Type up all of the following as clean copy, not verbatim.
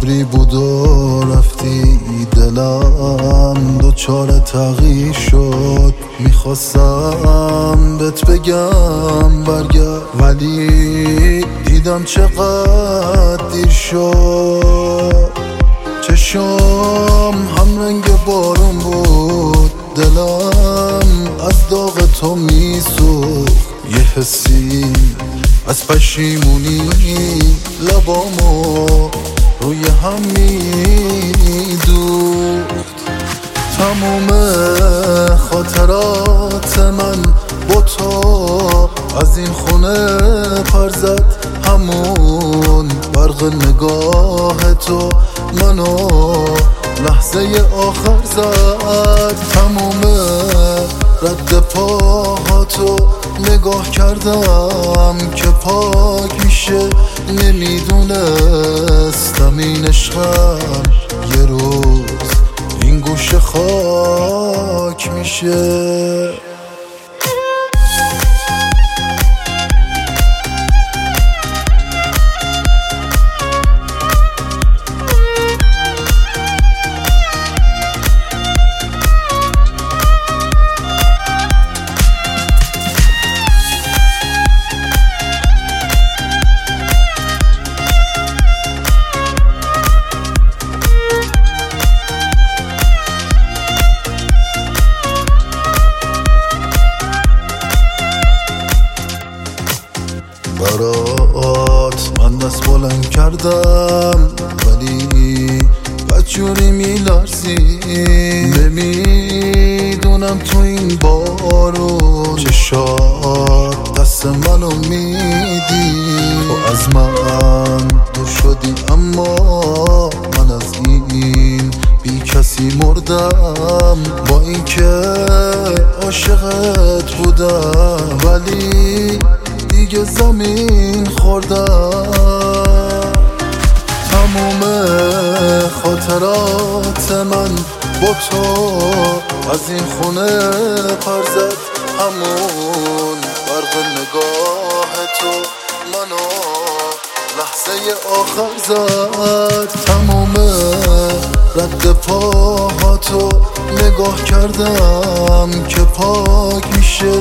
عمری بود و رفتی، دلم دوچار تغییر شد. میخواستم بهت بگم برگرد، ولی دیدم چقدر دیر شد. چشام هم رنگ بارون بود، دلم از داغ تو میسوخت. یه حسی از پشیمونی لبامو روی هم میدوخت. تموم خاطرات من با تو از این خونه پر زد. همون برق نگاه تو منو لحظه آخر زد. تموم رد پاهاتو نگاه کردم که پاک میشه. نمیدونستم این عشقم یه روز این گوشه خاک میشه. برات من دست بلند کردم، ولی بدجوری میلرزی. نمیدونم تو این بارو چشات دست منو میدی. تو از من دور شدی اما من از این بی کسی مردم. با اینکه عاشقت بودم ولی دیگه زمین خوردم. تموم خاطرات من با تو از این خونه پر زد. همون برق نگاه تو منو لحظه آخر زد. تموم رد پاهاتو نگاه کردم که پاک میشه.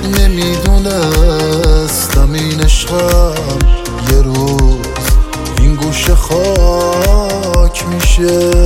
نمیدونستم این عشقم یه روز این گوشه خاک میشه.